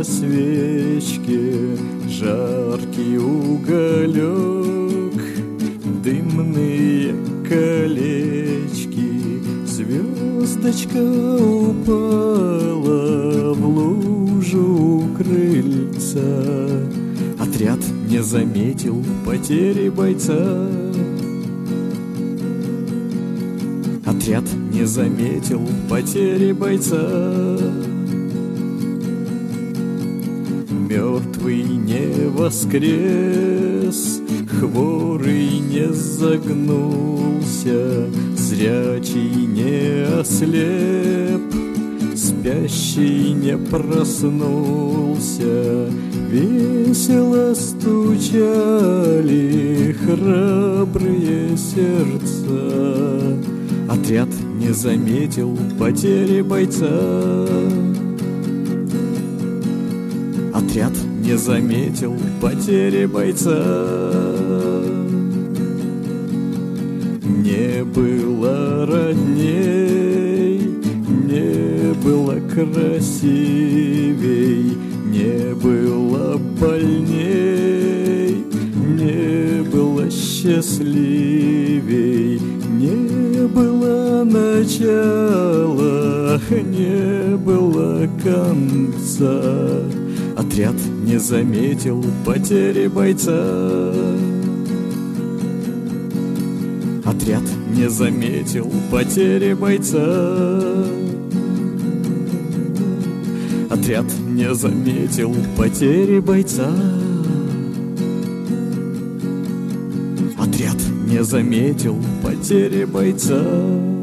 свечке жаркий уголек, дымные колечки, звездочка упала в лужу у крыльца. Отряд не заметил потери бойца. Отряд не заметил потери бойца. Мертвый не воскрес, хворый не загнулся, зрячий не ослеп, спящий не проснулся. Весело стучали храбрые сердца. Отряд не заметил потери бойца. Отряд не заметил потери бойца. Не было родней, не было красивей, не было больней, не было счастливей, не было начала, не было конца. Отряд не заметил потери бойца. Отряд не заметил потери бойца. Отряд не заметил потери бойца. Отряд не заметил потери бойца.